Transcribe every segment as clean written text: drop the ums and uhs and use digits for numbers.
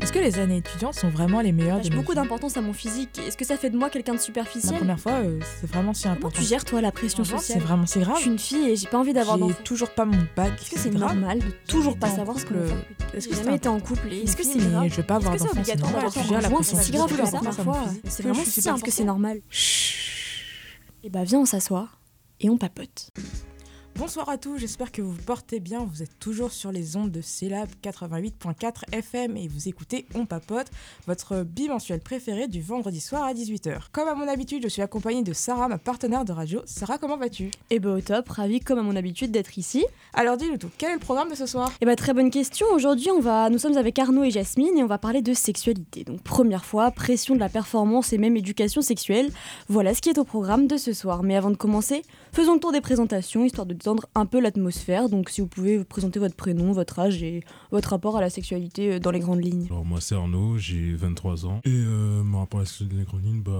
Est-ce que les années étudiantes sont vraiment les meilleures de J'ai nos beaucoup vies? d'importance à mon physique. Est-ce que ça fait de moi quelqu'un de La superficiel? première fois, c'est vraiment si Comment important. tu gères, toi, la pression Franchement, sociale? c'est grave. Je suis une fille et j'ai pas envie d'avoir J'ai d'enfants. toujours pas mon bac. Est-ce que c'est grave. normal de toujours pas été en savoir ce qu'on couple, veut faire plus tard? est-ce que J'ai c'est jamais été en couple et est-ce que c'est mais grave? je vais pas avoir Est-ce que c'est d'enfants, c'est obligatoire normal. d'avoir Tu gères la un conjoint? pression C'est si grave sociale, que ça ça me parfois. physique. C'est Que vraiment je suis si simple que c'est important. normal. Chut. Et bah viens, on s'assoit et on papote. Bonsoir à tous, j'espère que vous vous portez bien. Vous êtes toujours sur les ondes de Célab 88.4 FM et vous écoutez On Papote, votre bimensuel préféré du vendredi soir à 18h. Comme à mon habitude, je suis accompagnée de Sarah, ma partenaire de radio. Sarah, comment vas-tu? Et bah au top, ravie comme à mon habitude d'être ici. Alors dis-nous tout, quel est le programme de ce soir? Et bah très bonne question. Aujourd'hui, nous sommes avec Arnaud et Jasmine et on va parler de sexualité. Donc première fois, pression de la performance et même éducation sexuelle. Voilà ce qui est au programme de ce soir. Mais avant de commencer, faisons le tour des présentations histoire de détendre un peu l'atmosphère. Donc si vous pouvez vous présenter votre prénom, votre âge et votre rapport à la sexualité dans les grandes lignes. Alors moi c'est Arnaud, j'ai 23 ans et mon rapport à la sexualité dans les grandes lignes,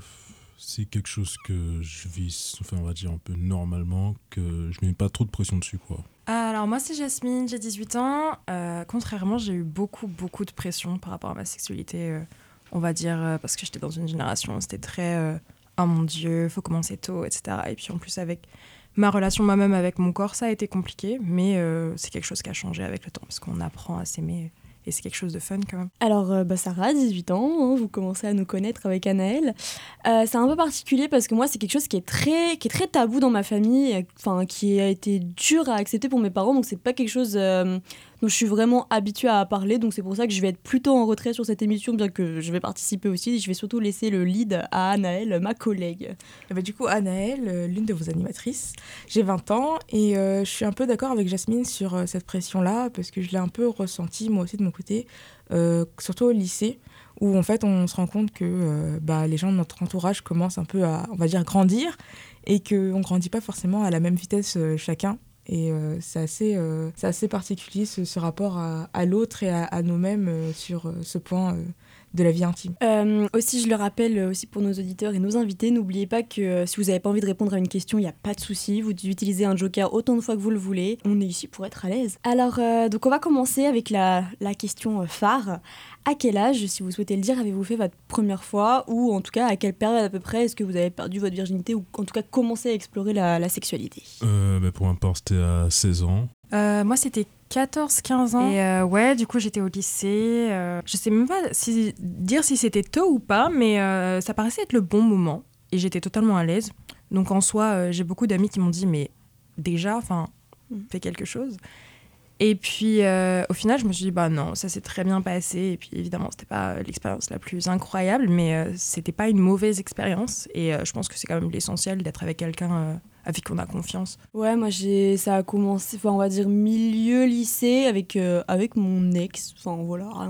c'est quelque chose que je vis, enfin on va dire un peu normalement, que je mets pas trop de pression dessus quoi. Alors moi c'est Jasmine, j'ai 18 ans. Contrairement, j'ai eu beaucoup de pression par rapport à ma sexualité, on va dire, parce que j'étais dans une génération où c'était très oh mon Dieu, faut commencer tôt, etc. Et puis en plus avec ma relation moi-même avec mon corps, ça a été compliqué, mais c'est quelque chose qui a changé avec le temps, parce qu'on apprend à s'aimer. Et c'est quelque chose de fun quand même. Alors Sarah, 18 ans, hein, vous commencez à nous connaître avec Anaëlle. C'est un peu particulier parce que moi c'est quelque chose qui est très tabou dans ma famille, qui a été dur à accepter pour mes parents, donc c'est pas quelque chose dont je suis vraiment habituée à parler, donc c'est pour ça que je vais être plutôt en retrait sur cette émission, bien que je vais participer aussi. Je vais surtout laisser le lead à Anaëlle, ma collègue. Et bah, du coup, Anaëlle, l'une de vos animatrices, j'ai 20 ans et je suis un peu d'accord avec Jasmine sur cette pression-là, parce que je l'ai un peu ressentie moi aussi de mon côté, surtout au lycée, où en fait on se rend compte que les gens de notre entourage commencent un peu à, on va dire, grandir, et qu'on ne grandit pas forcément à la même vitesse chacun. Et c'est assez particulier ce rapport à l'autre et à nous-mêmes sur ce point de la vie intime. Aussi, je le rappelle aussi pour nos auditeurs et nos invités, n'oubliez pas que si vous n'avez pas envie de répondre à une question, il n'y a pas de souci, vous utilisez un joker autant de fois que vous le voulez. On est ici pour être à l'aise. Alors, donc on va commencer avec la question phare. À quel âge, si vous souhaitez le dire, avez-vous fait votre première fois, ou en tout cas à quelle période à peu près est-ce que vous avez perdu votre virginité, ou en tout cas commencé à explorer la sexualité? Pour ma part c'était à 16 ans. Moi c'était 14-15 ans. Et du coup j'étais au lycée. Je sais même pas dire si c'était tôt ou pas, mais ça paraissait être le bon moment. Et j'étais totalement à l'aise. Donc en soi, j'ai beaucoup d'amis qui m'ont dit, mais déjà, fais quelque chose. Et puis au final, je me suis dit, non, ça s'est très bien passé. Et puis évidemment, c'était pas l'expérience la plus incroyable, mais c'était pas une mauvaise expérience. Et je pense que c'est quand même l'essentiel d'être avec quelqu'un avec qui on a confiance. Ouais, moi ça a commencé, on va dire milieu lycée avec mon ex. Rien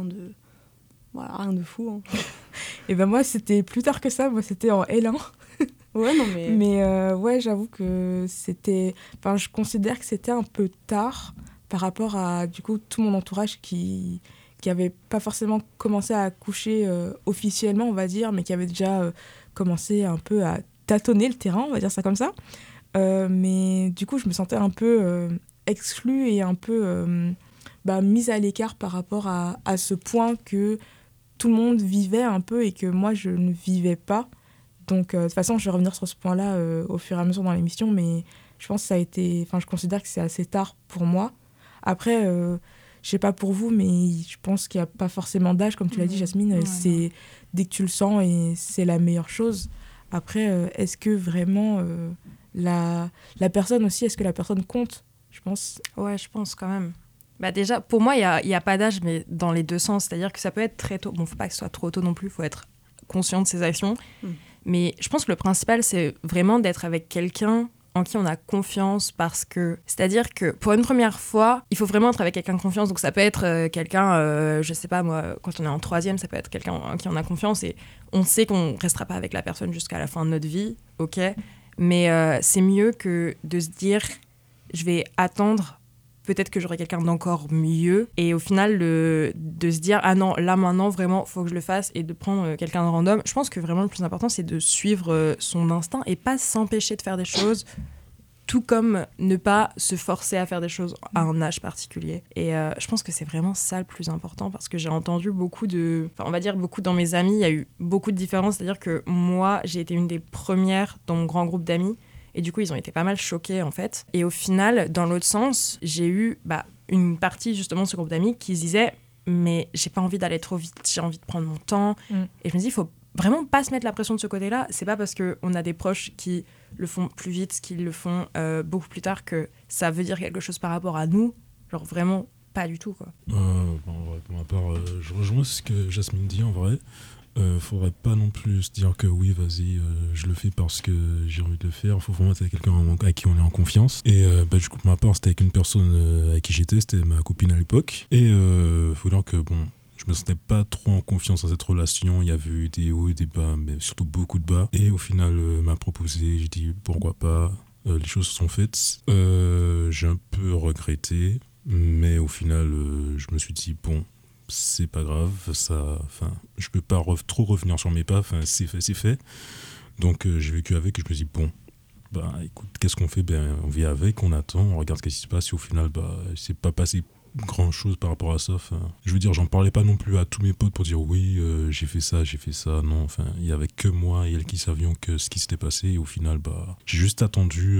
de fou. Hein. Et moi c'était plus tard que ça, moi c'était en L1. Ouais, non mais. Mais j'avoue que c'était, je considère que c'était un peu tard par rapport à du coup tout mon entourage qui avait pas forcément commencé à coucher officiellement, on va dire, mais qui avait déjà commencé un peu à tâtonner le terrain, on va dire ça comme ça. Mais du coup, je me sentais un peu exclue et un peu mise à l'écart par rapport à ce point que tout le monde vivait un peu et que moi, je ne vivais pas. Donc, de toute façon, je vais revenir sur ce point-là au fur et à mesure dans l'émission, mais je pense que ça a été... je considère que c'est assez tard pour moi. Après, je sais pas pour vous, mais je pense qu'il n'y a pas forcément d'âge, comme tu l'as dit, Jasmine. C'est dès que tu le sens et c'est la meilleure chose. Après, est-ce que vraiment... La personne aussi, est-ce que la personne compte, je pense? Ouais, je pense quand même. Déjà, pour moi, il y a pas d'âge, mais dans les deux sens. C'est-à-dire que ça peut être très tôt. Bon, faut pas que ce soit trop tôt non plus, faut être conscient de ses actions. Mais je pense que le principal, c'est vraiment d'être avec quelqu'un en qui on a confiance, parce que... C'est-à-dire que pour une première fois, il faut vraiment être avec quelqu'un de confiance. Donc ça peut être quelqu'un, je sais pas moi, quand on est en troisième, ça peut être quelqu'un en qui on a confiance et on sait qu'on restera pas avec la personne jusqu'à la fin de notre vie, ok ? Mais c'est mieux que de se dire, je vais attendre, peut-être que j'aurai quelqu'un d'encore mieux. Et au final, de se dire, ah non, là maintenant, vraiment, il faut que je le fasse, et de prendre quelqu'un de random. Je pense que vraiment le plus important, c'est de suivre son instinct et pas s'empêcher de faire des choses tout comme ne pas se forcer à faire des choses à un âge particulier. Et je pense que c'est vraiment ça le plus important, parce que j'ai entendu beaucoup dans mes amis, il y a eu beaucoup de différences. C'est-à-dire que moi, j'ai été une des premières dans mon grand groupe d'amis, et du coup, ils ont été pas mal choqués, en fait. Et au final, dans l'autre sens, j'ai eu une partie, justement, de ce groupe d'amis qui se disait « mais j'ai pas envie d'aller trop vite, j'ai envie de prendre mon temps ». Et je me dis, il faut vraiment pas se mettre la pression de ce côté-là. C'est pas parce qu'on a des proches qui le font plus vite, qu'ils le font beaucoup plus tard, que ça veut dire quelque chose par rapport à nous. Genre vraiment pas du tout, quoi. Pour ma part, je rejoins ce que Jasmine dit en vrai. Faudrait pas non plus se dire que oui, vas-y, je le fais parce que j'ai envie de le faire. Faut vraiment être avec quelqu'un à qui on est en confiance. Et du coup, pour ma part, c'était avec une personne avec qui j'étais, c'était ma copine à l'époque. Et faut dire que je me sentais pas trop en confiance dans cette relation. Il y avait eu des hauts et des bas, mais surtout beaucoup de bas. Et au final, m'a proposé, j'ai dit pourquoi pas. Les choses se sont faites. J'ai un peu regretté, mais au final, je me suis dit c'est pas grave. Je peux pas trop revenir sur mes pas. C'est fait. Donc j'ai vécu avec et je me suis dit écoute, qu'est-ce qu'on fait ? On vit avec, on attend, on regarde ce qui se passe. Et au final, c'est pas passé grand chose par rapport à ça. Je veux dire, j'en parlais pas non plus à tous mes potes pour dire oui, j'ai fait ça. Non, il y avait que moi et elle qui savions que ce qui s'était passé. Et au final, j'ai juste attendu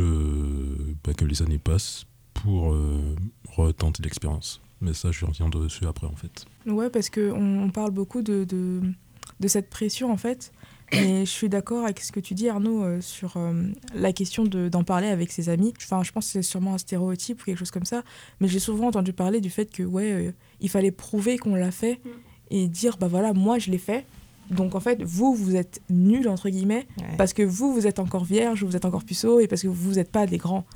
que les années passent pour retenter l'expérience. Mais ça, je reviens dessus après, en fait. Ouais, parce qu'on parle beaucoup de cette pression, en fait. Mais je suis d'accord avec ce que tu dis, Arnaud, sur la question d'en parler avec ses amis. Je pense que c'est sûrement un stéréotype ou quelque chose comme ça. Mais j'ai souvent entendu parler du fait que, il fallait prouver qu'on l'a fait et dire, voilà, moi, je l'ai fait. Donc, en fait, vous êtes nuls, entre guillemets, parce que vous êtes encore vierge, vous êtes encore puceau, et parce que vous n'êtes pas des grands.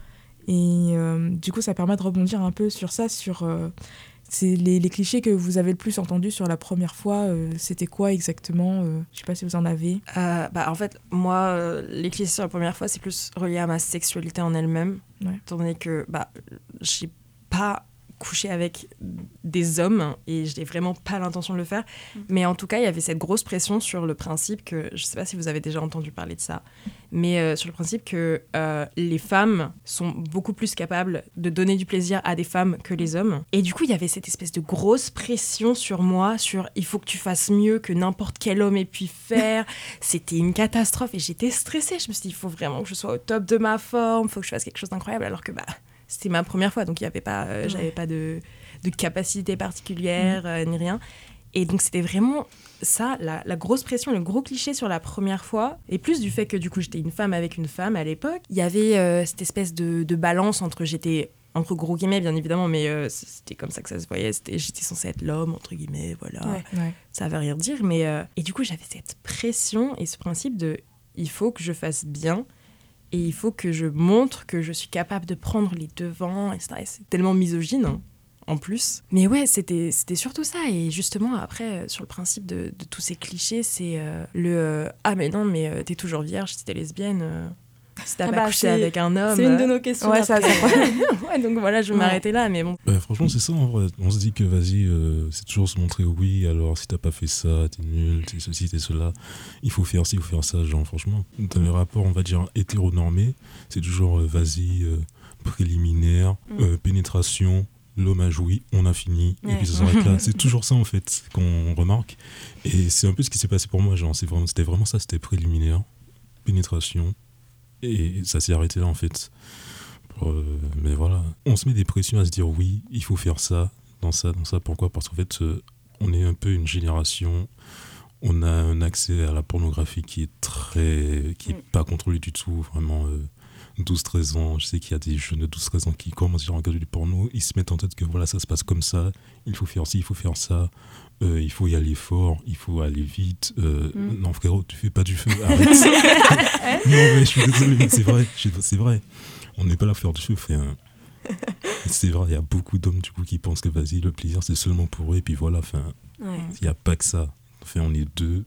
Et du coup, ça permet de rebondir un peu sur ça, sur... c'est les clichés que vous avez le plus entendus sur la première fois, c'était quoi exactement ? Je sais pas si vous en avez. En fait, moi, les clichés sur la première fois, c'est plus relié à ma sexualité en elle-même. Étant donné que j'ai pas couché avec des hommes et je n'ai vraiment pas l'intention de le faire. Mais en tout cas, il y avait cette grosse pression sur le principe que, je sais pas si vous avez déjà entendu parler de ça, mais sur le principe que les femmes sont beaucoup plus capables de donner du plaisir à des femmes que les hommes. Et du coup, il y avait cette espèce de grosse pression sur moi, sur il faut que tu fasses mieux que n'importe quel homme ait pu faire. C'était une catastrophe et j'étais stressée. Je me suis dit, il faut vraiment que je sois au top de ma forme, il faut que je fasse quelque chose d'incroyable, alors que c'était ma première fois, donc il y avait pas, j'avais pas de capacité particulière ni rien. Et donc c'était vraiment ça, la grosse pression, le gros cliché sur la première fois. Et plus du fait que du coup j'étais une femme avec une femme à l'époque, il y avait cette espèce de balance j'étais entre gros guillemets bien évidemment, mais c'était comme ça que ça se voyait, j'étais censée être l'homme entre guillemets, voilà. Ça veut rien dire, mais et du coup j'avais cette pression et ce principe de il faut que je fasse bien. Et il faut que je montre que je suis capable de prendre les devants, etc. Et c'est tellement misogyne, en plus. Mais ouais, c'était surtout ça. Et justement, après, sur le principe de tous ces clichés, c'est ah mais non, mais t'es toujours vierge si t'es lesbienne. Si t'as pas couché avec un homme... C'est une de nos questions. Ouais, ça. Ouais, donc voilà, je vais m'arrêter là, mais bon. Franchement, c'est ça, en vrai. On se dit que, vas-y, c'est toujours se montrer, oui, alors si t'as pas fait ça, t'es nul, t'es ceci, t'es cela. Il faut faire ci, il faut faire ça, genre, franchement. Dans les rapports, on va dire, hétéronormés, c'est toujours, vas-y, préliminaire, pénétration, l'homme a joui, on a fini, et puis ça s'arrête là. C'est toujours ça, en fait, qu'on remarque. Et c'est un peu ce qui s'est passé pour moi, genre, c'était vraiment ça, c'était préliminaire, pénétration, et ça s'est arrêté là, en fait. Mais voilà, on se met des pressions à se dire oui, il faut faire ça, dans ça. Pourquoi ? Parce qu'en fait, on est un peu une génération, on a un accès à la pornographie qui est pas contrôlé du tout, vraiment 12-13 ans. Je sais qu'il y a des jeunes de 12-13 ans qui commencent à regarder du porno, ils se mettent en tête que voilà, ça se passe comme ça, il faut faire ci, il faut faire ça, il faut y aller fort, il faut aller vite. Non frérot, tu fais pas du feu, arrête. Non mais je suis désolé, mais c'est vrai. On n'est pas là pour faire du feu, c'est vrai, il y a beaucoup d'hommes du coup qui pensent que vas-y, le plaisir c'est seulement pour eux, et puis voilà, il n'y a pas que ça. On est deux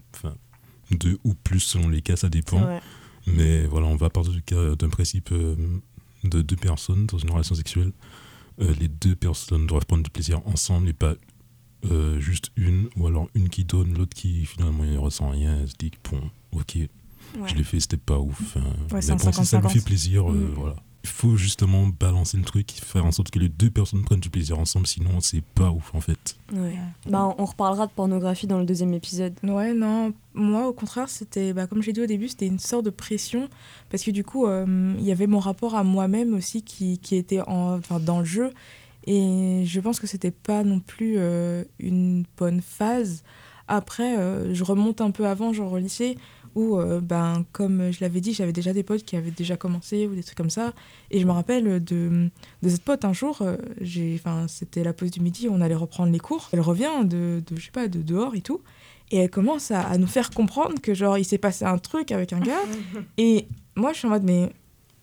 ou plus selon les cas, ça dépend. Mais voilà, on va partir d'un principe de deux personnes dans une relation sexuelle. Les deux personnes doivent prendre du plaisir ensemble et pas juste une, ou alors une qui donne, l'autre qui finalement ne ressent rien, elle se dit bon, ok, je l'ai fait, c'était pas ouf. Mais bon, si ça me fait plaisir, voilà. il faut justement balancer le truc, faire en sorte que les deux personnes prennent du plaisir ensemble, sinon c'est pas ouf en fait. Ouais. Bah, on reparlera de pornographie dans le 2e épisode. Ouais, non, moi au contraire, c'était, comme j'ai dit au début, c'était une sorte de pression, parce que du coup, il y avait mon rapport à moi-même aussi qui était dans le jeu, et je pense que c'était pas non plus une bonne phase. Après, je remonte un peu avant, genre au lycée, où, comme je l'avais dit, j'avais déjà des potes qui avaient déjà commencé ou des trucs comme ça. Et je me rappelle de cette pote un jour, c'était la pause du midi, on allait reprendre les cours. Elle revient de dehors et tout. Et elle commence à nous faire comprendre que, genre, il s'est passé un truc avec un gars. Et moi, je suis en mode, mais quoi ?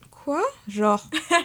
Genre,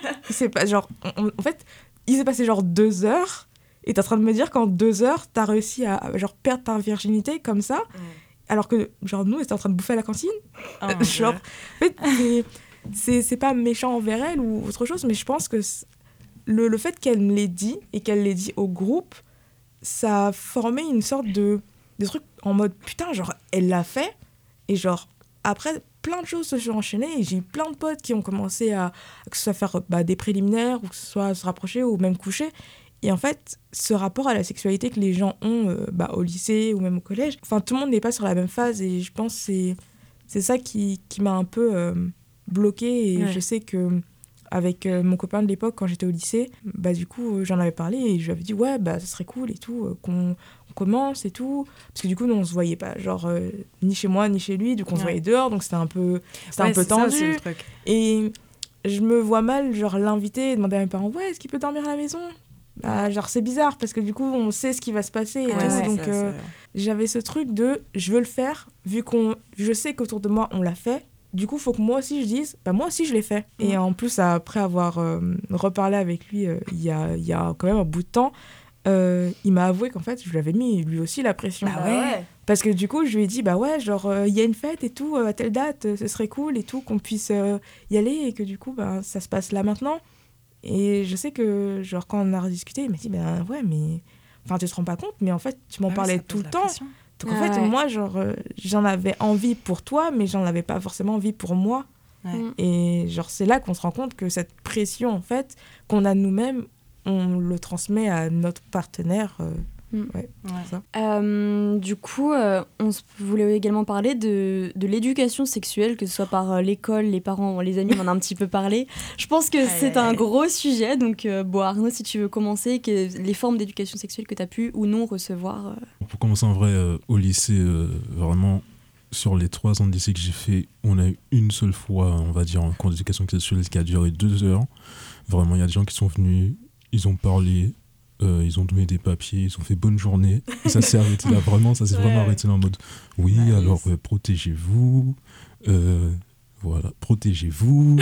en fait, il s'est passé genre 2 heures. Et t'es en train de me dire qu'en 2 heures, t'as réussi à genre, perdre ta virginité comme ça, alors que genre, nous, on était en train de bouffer à la cantine. Genre, en fait, c'est pas méchant envers elle ou autre chose, mais je pense que le fait qu'elle me l'ait dit et qu'elle l'ait dit au groupe, ça a formé une sorte de truc en mode putain, genre, elle l'a fait. Et genre, après, plein de choses se sont enchaînées et j'ai eu plein de potes qui ont commencé que ce soit faire des préliminaires ou que ce soit se rapprocher ou même coucher. Et en fait, ce rapport à la sexualité que les gens ont au lycée ou même au collège, enfin, tout le monde n'est pas sur la même phase et je pense que c'est ça qui m'a un peu bloquée. Et je sais qu'avec mon copain de l'époque, quand j'étais au lycée, du coup, j'en avais parlé et je lui avais dit ouais, ça serait cool et tout, qu'on commence et tout. Parce que du coup, nous, on se voyait pas, genre, ni chez moi, ni chez lui, du coup, on se voyait dehors, donc c'était un peu tendu. Ça aussi, le truc. Et je me vois mal, genre, l'inviter et demander à mes parents ouais, est-ce qu'il peut dormir à la maison ? Genre c'est bizarre parce que du coup on sait ce qui va se passer et tout, donc j'avais ce truc de je veux le faire vu je sais qu'autour de moi on l'a fait, du coup faut que moi aussi je dise moi aussi je l'ai fait. Et en plus après avoir reparlé avec lui il y a quand même un bout de temps, il m'a avoué qu'en fait je lui avais mis lui aussi la pression. Parce que du coup je lui ai dit genre il y a une fête et tout à telle date, ce serait cool et tout qu'on puisse y aller et que du coup ça se passe là maintenant. Et je sais que, genre, quand on a rediscuté, il m'a dit, ouais, mais... Enfin, tu te rends pas compte, mais en fait, tu m'en parlais tout le temps. Pression. Donc, en fait, moi, genre, j'en avais envie pour toi, mais j'en avais pas forcément envie pour moi. Et, genre, c'est là qu'on se rend compte que cette pression, en fait, qu'on a nous-mêmes, on le transmet à notre partenaire. Ça. Du coup, on voulait également parler de l'éducation sexuelle, que ce soit par l'école, les parents, les amis, on en a un petit peu parlé. Je pense que c'est un gros sujet, donc Arnaud, si tu veux commencer, les formes d'éducation sexuelle que tu as pu ou non recevoir. Pour commencer en vrai, au lycée, vraiment, sur les 3 ans de lycée que j'ai fait, on a eu une seule fois, on va dire, un cours d'éducation sexuelle qui a duré 2 heures. Vraiment, il y a des gens qui sont venus, ils ont parlé, ils ont donné des papiers, ils ont fait bonne journée et ça s'est arrêté là, vraiment, ça s'est vraiment arrêté là en mode oui, alors protégez-vous, voilà, protégez-vous,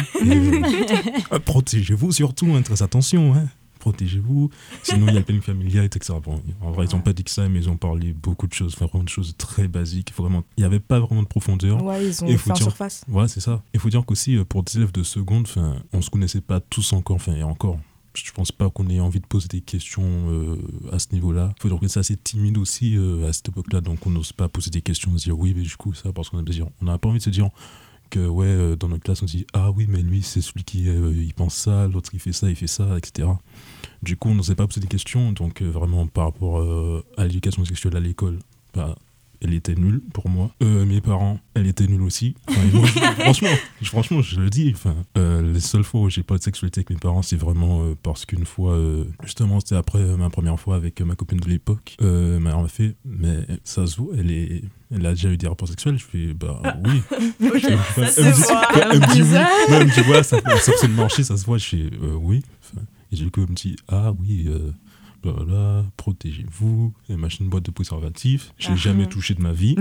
protégez-vous surtout, très attention, protégez-vous, sinon il y a le planning familial, etc. Bon, en vrai, ils n'ont pas dit que ça, mais ils ont parlé beaucoup de choses, vraiment de choses très basiques, vraiment, il n'y avait pas vraiment de profondeur. Ouais, ils ont fait en surface. Ouais, c'est ça. Il faut dire qu'aussi, pour des élèves de seconde, on ne se connaissait pas tous encore, et encore. Je pense pas qu'on ait envie de poser des questions à ce niveau-là. Il faut dire que c'est assez timide aussi à cette époque-là, donc on n'ose pas poser des questions, on se dire oui, mais du coup, ça, parce qu'on n'a pas envie de se dire que dans notre classe, on se dit ah oui, mais lui, c'est celui qui il pense ça, l'autre il fait ça, etc. Du coup, on n'osait pas poser des questions, donc vraiment par rapport à l'éducation sexuelle à l'école, elle était nulle pour moi. Mes parents, elle était nulle aussi. Franchement, je le dis. Les seules fois où j'ai pas de sexualité avec mes parents, c'est vraiment parce qu'une fois, justement, c'était après ma première fois avec ma copine de l'époque. Ma mère m'a fait, mais ça se voit, elle a déjà eu des rapports sexuels. Je fais, oui. Elle me dit oui. Elle me dit, voilà, ça peut marcher, ça se voit. Je fais, oui. Et du coup, elle me dit, ah oui, voilà, protégez-vous, et machin, boîte de préservatifs, j'ai jamais touché de ma vie.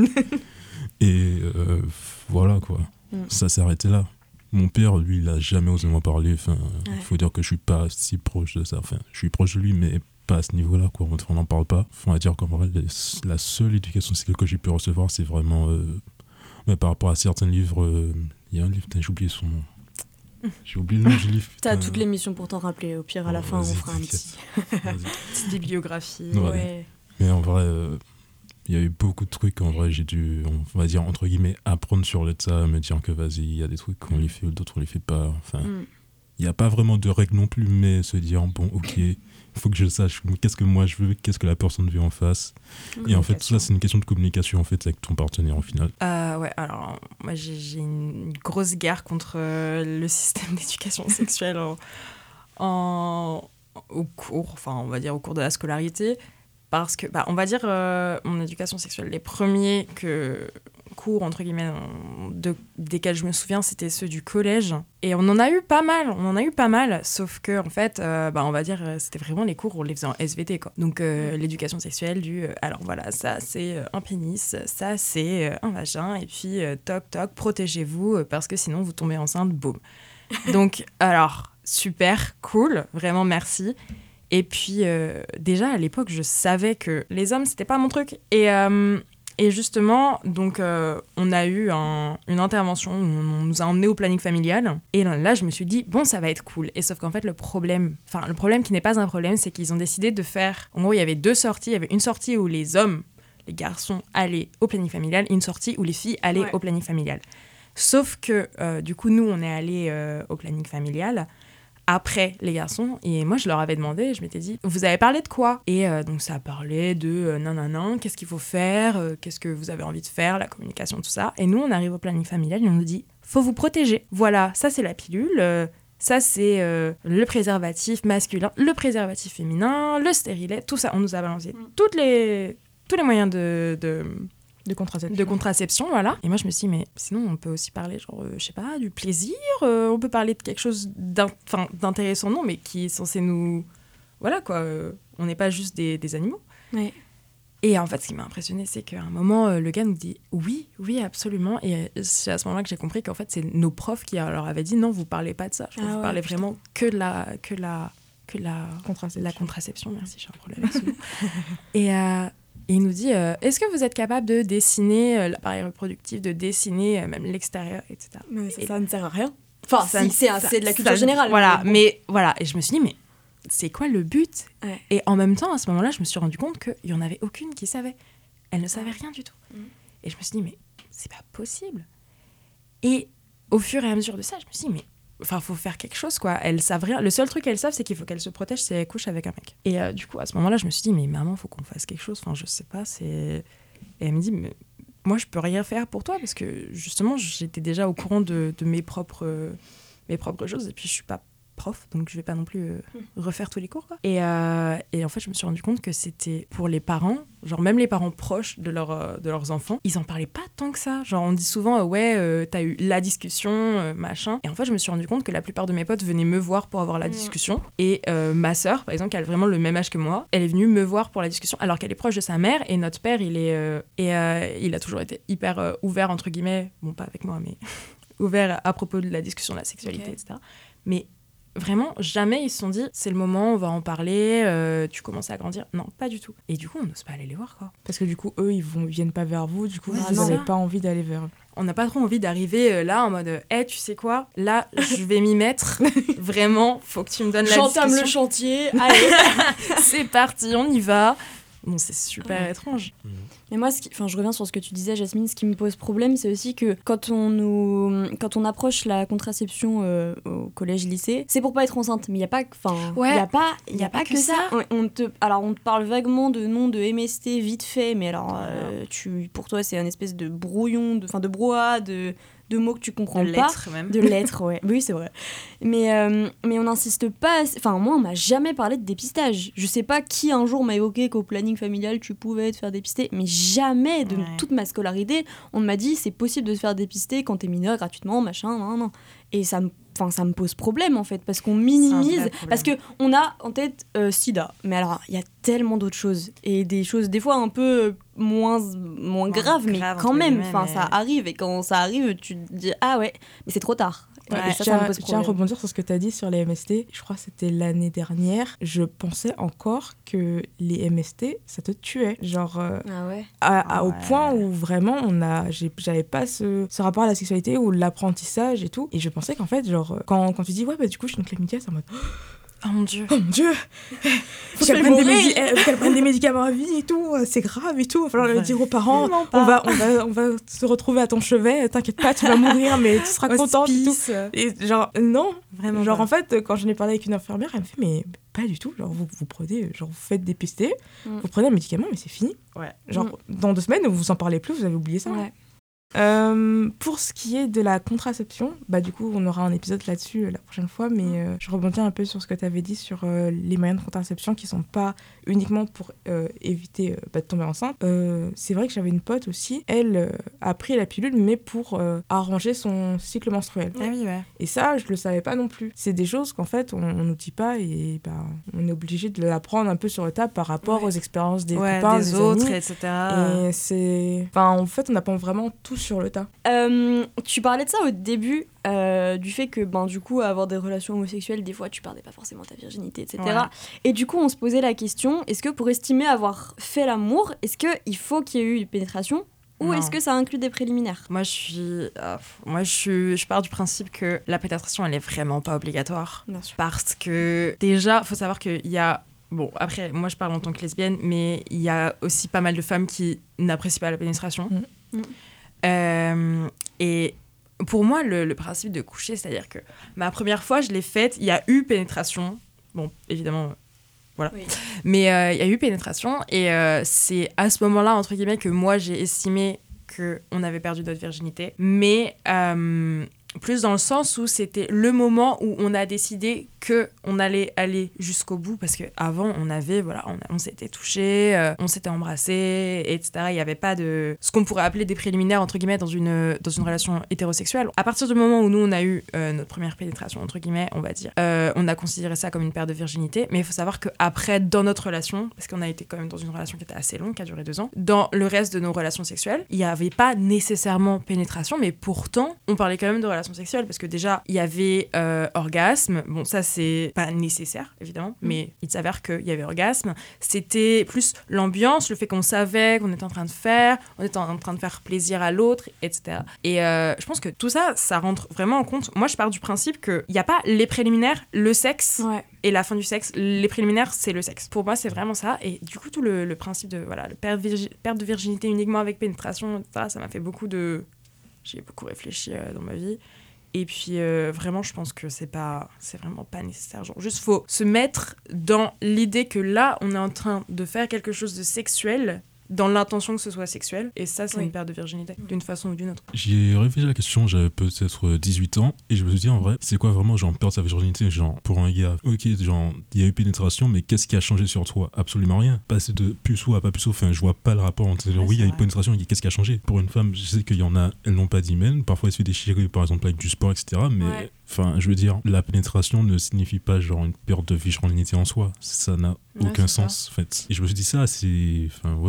Et voilà quoi, ça s'est arrêté là. Mon père, lui, il a jamais osé m'en parler. Il faut dire que je suis pas si proche de ça. Je suis proche de lui, mais pas à ce niveau-là, quoi. On n'en parle pas. On va dire qu'en vrai, la seule éducation sexuelle que j'ai pu recevoir, c'est vraiment par rapport à certains livres. Il y a un livre, j'ai oublié son nom. J'ai oublié le nom du livre. T'as toute l'émission pour t'en rappeler. Au pire, à la fin, on fera un petit. Petite bibliographie. Ouais. Mais en vrai, il y a eu beaucoup de trucs. En vrai, j'ai dû, on va dire, entre guillemets, apprendre sur le tas, me dire que vas-y, il y a des trucs qu'on les fait, d'autres on les fait pas. Il Il n'y a pas vraiment de règles non plus, mais se dire, bon, ok, il faut que je sache qu'est-ce que moi je veux, qu'est-ce que la personne veut en face. Et en fait, tout ça, c'est une question de communication en fait, avec ton partenaire au final. Ouais, alors moi j'ai une grosse guerre contre le système d'éducation sexuelle au cours, enfin on va dire au cours de la scolarité, parce que, on va dire mon éducation sexuelle, les premiers cours entre guillemets desquels je me souviens, c'était ceux du collège, et on en a eu pas mal, sauf que en fait on va dire c'était vraiment les cours où on les faisait en SVT quoi. Donc l'éducation sexuelle alors voilà, ça c'est un pénis, ça c'est un vagin, et puis toc toc, protégez-vous parce que sinon vous tombez enceinte, boum. Donc alors super cool, vraiment merci. Et puis déjà à l'époque je savais que les hommes c'était pas mon truc, et justement, donc, on a eu une intervention où on nous a emmenés au planning familial. Et là, je me suis dit, bon, ça va être cool. Et sauf qu'en fait, le problème qui n'est pas un problème, c'est qu'ils ont décidé de faire... En gros, il y avait 2 sorties. Il y avait une sortie où les garçons allaient au planning familial, et une sortie où les filles allaient au planning familial. Sauf que, du coup, nous, on est allés au planning familial après les garçons, et moi je leur avais demandé, je m'étais dit, vous avez parlé de quoi? Et donc ça a parlé de nanana, qu'est-ce qu'il faut faire, qu'est-ce que vous avez envie de faire, la communication, tout ça. Et nous on arrive au planning familial et on nous dit, faut vous protéger. Voilà, ça c'est la pilule, ça c'est le préservatif masculin, le préservatif féminin, le stérilet, tout ça. On nous a balancé tous les moyens de contraception, voilà. Et moi, je me suis dit, mais sinon, on peut aussi parler, genre, je sais pas, du plaisir, on peut parler de quelque chose d'intéressant, non, mais qui est censé nous... Voilà, quoi. On n'est pas juste des animaux. Ouais. Et en fait, ce qui m'a impressionnée, c'est qu'à un moment, le gars nous dit, oui, absolument. Et c'est à ce moment-là que j'ai compris qu'en fait, c'est nos profs qui leur avaient dit, non, vous parlez pas de ça. Vous parlez vraiment que de la contraception. Merci, j'ai un problème avec ce mot. Et il nous dit, est-ce que vous êtes capable de dessiner l'appareil reproductif, de dessiner même l'extérieur, etc. Mais ça ne sert à rien. Enfin, c'est de la culture générale. Voilà, mais voilà. Et je me suis dit, mais c'est quoi le but? Et en même temps, à ce moment-là, je me suis rendu compte qu'il n'y en avait aucune qui savait. Elle ne savait rien du tout. Et je me suis dit, mais c'est pas possible. Et au fur et à mesure de ça, je me suis dit, mais faut faire quelque chose, quoi. Elles savent rien. Le seul truc qu'elles savent, c'est qu'il faut qu'elles se protègent si elles couchent avec un mec. Et du coup, à ce moment-là, je me suis dit, mais maman, faut qu'on fasse quelque chose. Enfin, je sais pas, Et elle me dit, mais moi, je peux rien faire pour toi, parce que justement, j'étais déjà au courant de mes propres choses, et puis je suis pas prof, donc je vais pas non plus refaire tous les cours, quoi. Et en fait, je me suis rendu compte que c'était pour les parents, genre même les parents proches de leurs enfants, ils en parlaient pas tant que ça. Genre on dit souvent t'as eu la discussion, machin. Et en fait, je me suis rendu compte que la plupart de mes potes venaient me voir pour avoir la discussion. Et ma sœur, par exemple, qui a vraiment le même âge que moi, elle est venue me voir pour la discussion, alors qu'elle est proche de sa mère. Et notre père, il a toujours été hyper ouvert, entre guillemets, bon pas avec moi, mais ouvert à propos de la discussion de la sexualité, etc. Mais vraiment, jamais ils se sont dit, c'est le moment, on va en parler, tu commences à grandir. Non, pas du tout. Et du coup, on n'ose pas aller les voir, quoi. Parce que du coup, eux, ils viennent pas vers vous, du coup, vous n'avez pas envie d'aller vers eux. On n'a pas trop envie d'arriver là en mode, tu sais quoi, là, je vais m'y mettre. Vraiment, faut que tu me donnes la discussion. J'entame le chantier, allez. C'est parti, on y va. Bon, c'est super étrange. Mais moi, je reviens sur ce que tu disais, Jasmine, ce qui me pose problème, c'est aussi que quand on approche la contraception au collège-lycée, c'est pour pas être enceinte, mais il n'y a pas, y a pas que ça. On te parle vaguement de nom de MST vite fait, mais alors, pour toi, c'est un espèce de brouillon, de brouhaha, de mots que tu comprends pas. De lettres, ouais. Oui, c'est vrai. Mais on n'insiste pas... Enfin, moi, on m'a jamais parlé de dépistage. Je sais pas qui un jour m'a évoqué qu'au planning familial, tu pouvais te faire dépister, mais jamais de toute ma scolarité, on m'a dit c'est possible de se faire dépister quand t'es mineur gratuitement, machin, non. Et ça me pose problème, en fait, parce qu'on minimise... Parce qu'on a en tête sida. Mais alors, il y a tellement d'autres choses. Et des choses, des fois, un peu moins graves, mais quand même, ça arrive. Et quand ça arrive, tu te dis, ah ouais, mais c'est trop tard. Et ça me pose problème. Je tiens à rebondir sur ce que tu as dit sur les MST. Je crois que c'était l'année dernière. Je pensais encore que les MST, ça te tuait. Genre, au point où vraiment, j'avais pas ce rapport à la sexualité ou l'apprentissage et tout. Et je pensais qu'en fait, genre, quand tu dis, ouais, bah du coup, je suis une chlamydia, c'est en mode... Oh mon Dieu. Oh mon Dieu, faut qu'elle prenne des médicaments à vie et tout, c'est grave et tout. Il va falloir le dire aux parents, on va se retrouver à ton chevet, t'inquiète pas, tu vas mourir, mais tu seras contente et tout. Et genre, non, vraiment. Genre, en fait, quand j'en ai parlé avec une infirmière, elle me fait, mais pas du tout. Genre, vous prenez, genre, vous faites dépister, vous prenez un médicament, mais c'est fini. Ouais. Genre, dans 2 semaines, vous en parlez plus, vous avez oublié ça. Ouais. Pour ce qui est de la contraception, bah du coup on aura un épisode là-dessus la prochaine fois, mais je rebondis un peu sur ce que tu avais dit sur les moyens de contraception qui sont pas uniquement pour éviter de tomber enceinte. C'est vrai que j'avais une pote aussi, elle a pris la pilule mais pour arranger son cycle menstruel. Ah oui, ouais. Et ça je le savais pas non plus. C'est des choses qu'en fait on nous dit pas et bah, on est obligé de l'apprendre un peu sur le tas par rapport aux expériences des copains, des autres, amis, etc. Et c'est... Enfin en fait on apprend vraiment tout sur le tas. Tu parlais de ça au début, du fait que du coup avoir des relations homosexuelles, des fois tu perdais pas forcément ta virginité, etc. Ouais. Et du coup on se posait la question, est-ce que pour estimer avoir fait l'amour, est-ce qu'il faut qu'il y ait eu une pénétration ou Non. est-ce que ça inclut des préliminaires? Moi, je pars du principe que la pénétration, elle est vraiment pas obligatoire. Bien sûr. Parce que déjà, faut savoir qu'il y a... Bon, après, moi, je parle en tant que lesbienne, mais il y a aussi pas mal de femmes qui n'apprécient pas la pénétration. Et pour moi, le principe de coucher, c'est-à-dire que ma première fois, je l'ai faite, il y a eu pénétration. Bon, évidemment... Voilà. Oui. Mais il y a eu pénétration et c'est à ce moment-là, entre guillemets, que moi, j'ai estimé qu'on avait perdu notre virginité. Mais plus dans le sens où c'était le moment où on a décidé qu'on allait aller jusqu'au bout. Parce qu'avant, on s'était touchés, on s'était embrassés, etc. Il n'y avait pas de... ce qu'on pourrait appeler des préliminaires, entre guillemets, dans une relation hétérosexuelle. À partir du moment où nous, on a eu notre première pénétration, entre guillemets, on va dire, on a considéré ça comme une perte de virginité. Mais il faut savoir qu'après, dans notre relation, parce qu'on a été quand même dans une relation qui était assez longue, qui a duré 2 ans, dans le reste de nos relations sexuelles, il n'y avait pas nécessairement pénétration, mais pourtant, on parlait quand même de relations sexuelles, parce que déjà, il y avait orgasme. Bon, ça, c'est pas nécessaire, évidemment, mais il s'avère qu'il y avait orgasme. C'était plus l'ambiance, le fait qu'on savait qu'on était en train de faire, on était en train de faire plaisir à l'autre, etc. Et je pense que tout ça, ça rentre vraiment en compte. Moi, je pars du principe qu'il n'y a pas les préliminaires, le sexe et la fin du sexe. Les préliminaires, c'est le sexe. Pour moi, c'est vraiment ça. Et du coup, tout le principe de le perte de virginité uniquement avec pénétration, etc., ça m'a fait beaucoup de... J'y ai beaucoup réfléchi dans ma vie. Et puis, vraiment, je pense que c'est vraiment pas nécessaire. Genre, juste, faut se mettre dans l'idée que là, on est en train de faire quelque chose de sexuel, dans l'intention que ce soit sexuel. Et ça, c'est une perte de virginité, d'une façon ou d'une autre. J'y ai réfléchi à la question, j'avais peut-être 18 ans, et je me suis dit, en vrai, c'est quoi vraiment, genre, perdre sa virginité, genre, pour un gars, ok, genre, il y a eu pénétration, mais qu'est-ce qui a changé sur toi? Absolument rien. Passer de puceau à pas puceau, enfin, je vois pas le rapport entre, oui, il y a eu pénétration, qu'est-ce qui a changé? Pour une femme, je sais qu'il y en a, elles n'ont pas d'hymen, parfois elles se fait déchirer, par exemple, avec du sport, etc., mais... Enfin, je veux dire, la pénétration ne signifie pas genre une perte de virginité en soi. Ça n'a aucun sens, en fait. Et je me suis dit ça assez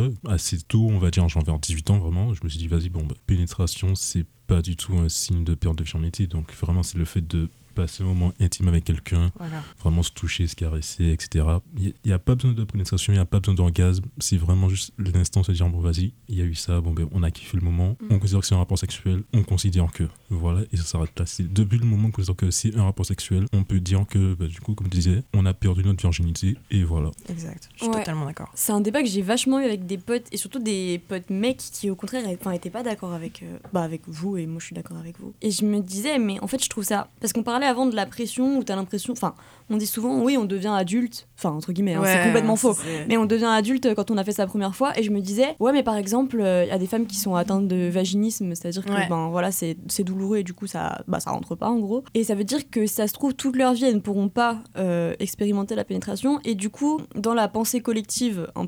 tôt, on va dire, genre vers 18 ans, vraiment. Je me suis dit, vas-y, pénétration, c'est pas du tout un signe de perte de virginité. Donc, vraiment, c'est le fait de passer un moment intime avec quelqu'un, vraiment se toucher, se caresser, etc. Il n'y a pas besoin de pénétration, il n'y a pas besoin d'orgasme. C'est vraiment juste l'instant de se dire, bon, vas-y, il y a eu ça, on a kiffé le moment. On considère que c'est un rapport sexuel, on considère que, voilà, et ça s'arrête là. C'est depuis le moment qu'on considère que c'est un rapport sexuel, on peut dire que, du coup, comme tu disais, on a perdu notre virginité, et voilà. Exact, je suis totalement d'accord. C'est un débat que j'ai vachement eu avec des potes, et surtout des potes mecs qui, au contraire, étaient pas d'accord avec vous, et moi je suis d'accord avec vous. Et je me disais, mais en fait, je trouve ça... Parce qu'on parlait avant de la pression où t'as l'impression... Enfin, on dit souvent, oui, on devient adulte. Enfin, entre guillemets, c'est complètement faux. Mais on devient adulte quand on a fait sa première fois. Et je me disais, mais par exemple, il y a des femmes qui sont atteintes de vaginisme. C'est-à-dire que, c'est douloureux et du coup, ça rentre pas, en gros. Et ça veut dire que ça se trouve, toute leur vie, elles ne pourront pas expérimenter la pénétration. Et du coup, dans la pensée collective un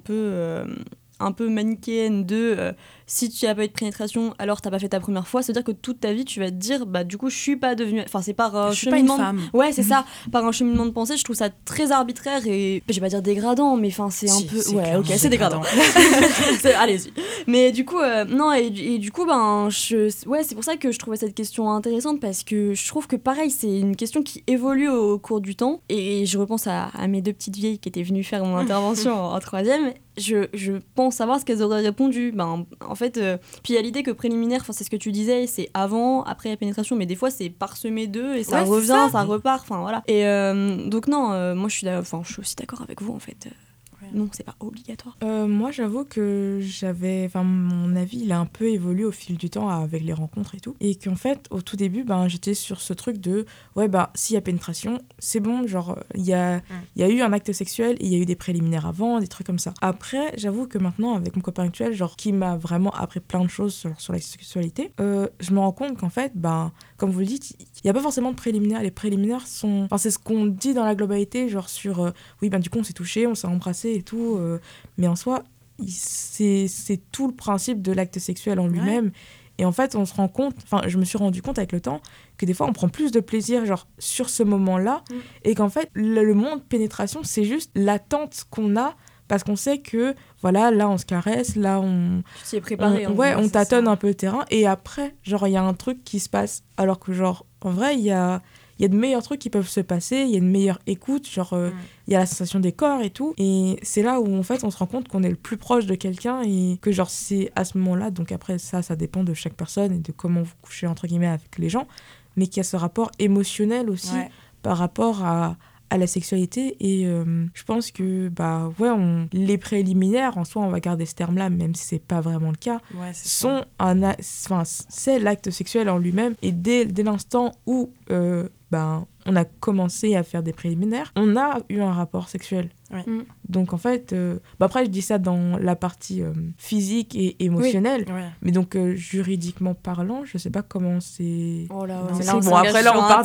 peu manichéenne de si tu n'as pas eu de pénétration alors t'as pas fait ta première fois, c'est à dire que toute ta vie tu vas te dire du coup je suis pas devenue, enfin c'est par un cheminement, c'est ça, par un cheminement de pensée. Je trouve ça très arbitraire et je vais pas dire dégradant, mais enfin c'est un peu c'est dégradant. Allez-y. Mais du coup non, et du coup c'est pour ça que je trouvais cette question intéressante, parce que je trouve que pareil, c'est une question qui évolue au cours du temps, et je repense à mes 2 petites vieilles qui étaient venues faire mon intervention en 3e. Je pense savoir ce qu'elles auraient répondu. En En fait, puis il y a l'idée que préliminaire, c'est ce que tu disais, c'est avant, après la pénétration, mais des fois c'est parsemé d'eux et ça revient, ça repart, enfin voilà. Et donc non, moi je suis aussi d'accord avec vous en fait. Non, c'est pas obligatoire. Moi, j'avoue que mon avis, il a un peu évolué au fil du temps avec les rencontres et tout. Et qu'en fait, au tout début, j'étais sur ce truc de, s'il y a pénétration, c'est bon, genre, il y a eu un acte sexuel, il y a eu des préliminaires avant, des trucs comme ça. Après, j'avoue que maintenant, avec mon copain actuel, genre, qui m'a vraiment appris plein de choses sur la sexualité, je me rends compte qu'en fait, comme vous le dites, il n'y a pas forcément de préliminaires. Les préliminaires sont... c'est ce qu'on dit dans la globalité, genre sur... du coup, on s'est touché, on s'est embrassé et tout. Mais en soi, c'est tout le principe de l'acte sexuel en lui-même. Et en fait, on se rend compte... je me suis rendu compte avec le temps que des fois, on prend plus de plaisir genre, sur ce moment-là. Et qu'en fait, le moment de pénétration, c'est juste l'attente qu'on a parce qu'on sait que, voilà, là, on se caresse, là, on... Tu t'y es préparé. On tâtonne un peu le terrain. Et après, genre, il y a un truc qui se passe. Alors que, genre, en vrai, il y a de meilleurs trucs qui peuvent se passer. Il y a une meilleure écoute. Genre, il y a la sensation des corps et tout. Et c'est là où, en fait, on se rend compte qu'on est le plus proche de quelqu'un et que, genre, c'est à ce moment-là. Donc après, ça dépend de chaque personne et de comment vous couchez, entre guillemets, avec les gens. Mais qu'il y a ce rapport émotionnel aussi par rapport à la sexualité et je pense que les préliminaires en soi on va garder ce terme là même si c'est pas vraiment le cas c'est l'acte sexuel en lui-même et dès l'instant où on a commencé à faire des préliminaires on a eu un rapport sexuel donc en fait après je dis ça dans la partie physique et émotionnelle mais donc juridiquement parlant je sais pas comment c'est après là on part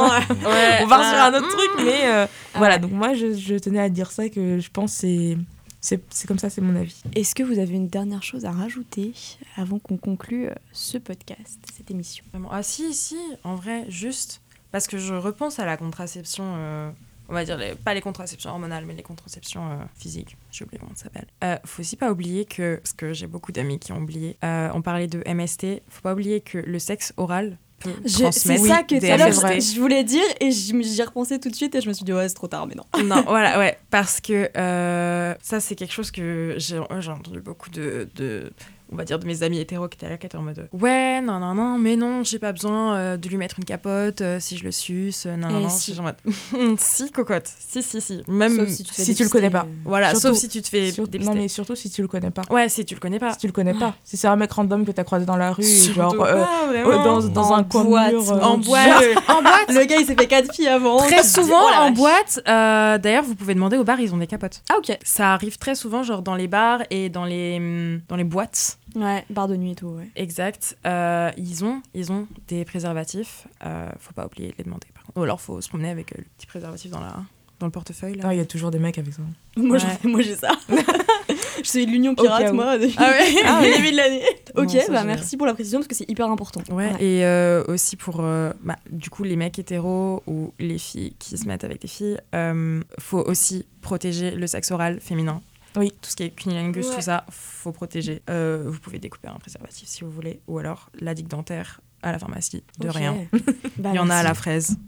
on part sur un autre truc mais voilà donc moi je tenais à dire ça que je pense c'est comme ça c'est mon avis. Est-ce que vous avez une dernière chose à rajouter avant qu'on conclue ce podcast, cette émission? Si en vrai juste parce que je repense à la contraception on va dire pas les contraceptions hormonales mais les contraceptions physiques, j'ai oublié comment ça s'appelle. Faut aussi pas oublier que, parce que j'ai beaucoup d'amis qui ont oublié, on parlait de MST, faut pas oublier que le sexe oral peut transmettre c'est ça que des MST. Je voulais dire et j'y repensé tout de suite et je me suis dit c'est trop tard mais non. Non voilà parce que ça c'est quelque chose que j'ai entendu beaucoup de on va dire de mes amis hétéros qui étaient en mode non mais non j'ai pas besoin de lui mettre une capote si je le suce non si. Genre, si cocotte si même si tu le connais pas voilà surtout, sauf si tu te fais non mais surtout si tu le connais pas si tu le connais pas si c'est un mec random que t'as croisé dans la rue genre dans un coin boîte, de mur en boîte le gars il s'est fait 4 filles avant très souvent en boîte d'ailleurs vous pouvez demander aux bars ils ont des capotes ça arrive très souvent genre dans les bars et dans les boîtes bar de nuit et tout exact ils ont des préservatifs faut pas oublier de les demander par contre ou alors faut se promener avec le petit préservatif dans le portefeuille là. Il y a toujours des mecs avec ça moi j'ai ça je suis de l'Union Pirate moi depuis le début de l'année merci pour la précision parce que c'est hyper important et aussi pour du coup les mecs hétéros ou les filles qui se mettent avec des filles faut aussi protéger le sexe oral féminin. Oui, tout ce qui est cunnilingus, tout ça, faut protéger. Vous pouvez découper un préservatif si vous voulez, ou alors la digue dentaire à la pharmacie, de rien. Il y en a à la fraise.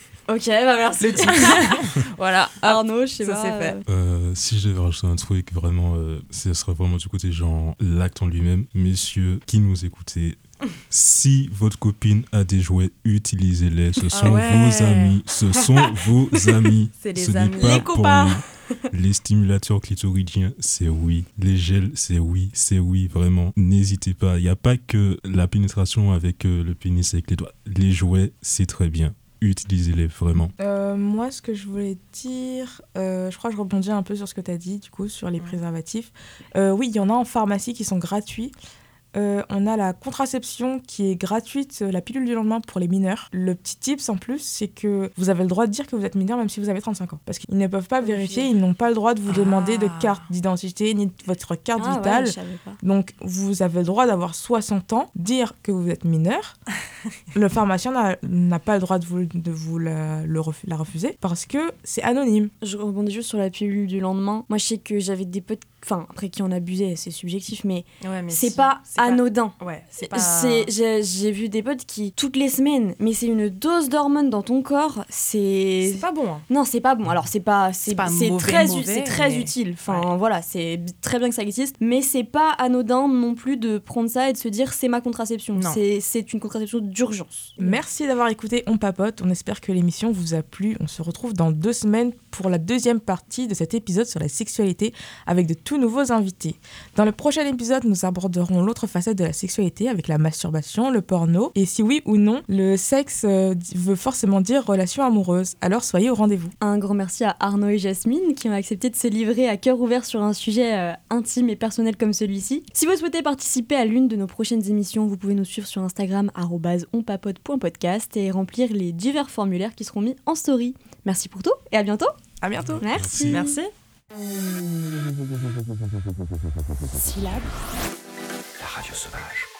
Merci. Le titre. Voilà. Arnaud, je sais ça pas. C'est fait. Si je devais rajouter un truc, vraiment, ce serait vraiment du côté genre l'acte en lui-même. Messieurs qui nous écoutez, si votre copine a des jouets, utilisez-les. Ce sont vos amis. Ce sont vos amis. C'est les Ce amis. n'est pas les copains. Les stimulateurs clitoridiens, c'est oui. Les gels, c'est oui, vraiment. N'hésitez pas. Il n'y a pas que la pénétration avec le pénis, avec les doigts. Les jouets, c'est très bien. Utilisez-les, vraiment. Moi, ce que je voulais dire, je crois que je rebondis un peu sur ce que tu as dit, du coup, sur les préservatifs. Oui, il y en a en pharmacie qui sont gratuits. On a la contraception qui est gratuite, la pilule du lendemain pour les mineurs. Le petit tips en plus, c'est que vous avez le droit de dire que vous êtes mineur même si vous avez 35 ans. Parce qu'ils ne peuvent pas vérifier, ils n'ont pas le droit de vous demander de carte d'identité ni de votre carte vitale. Je savais pas. Donc vous avez le droit d'avoir 60 ans, dire que vous êtes mineur. Le pharmacien n'a pas le droit de vous la refuser parce que c'est anonyme. Je rebondis juste sur la pilule du lendemain. Moi je sais que j'avais des potes, après qui en abusaient, c'est subjectif, mais c'est pas anodin. Ouais, c'est pas... J'ai vu des potes qui, toutes les semaines, mais c'est une dose d'hormones dans ton corps, C'est pas bon. Hein. Non, c'est pas bon. Alors, c'est mauvais, très mais... utile. Enfin, voilà, c'est très bien que ça existe, mais c'est pas anodin non plus de prendre ça et de se dire c'est ma contraception. C'est une contraception d'urgence. Merci d'avoir écouté On Papote. On espère que l'émission vous a plu. On se retrouve dans 2 semaines pour la deuxième partie de cet épisode sur la sexualité avec de tout nouveaux invités. Dans le prochain épisode, nous aborderons l'autre facette de la sexualité avec la masturbation, le porno et si oui ou non, le sexe veut forcément dire relation amoureuse. Alors soyez au rendez-vous. Un grand merci à Arnaud et Jasmine qui ont accepté de se livrer à cœur ouvert sur un sujet intime et personnel comme celui-ci. Si vous souhaitez participer à l'une de nos prochaines émissions, vous pouvez nous suivre sur Instagram @onpapote.podcast et remplir les divers formulaires qui seront mis en story. Merci pour tout et à bientôt. À bientôt. Merci. Merci. Syllabe. La radio sauvage.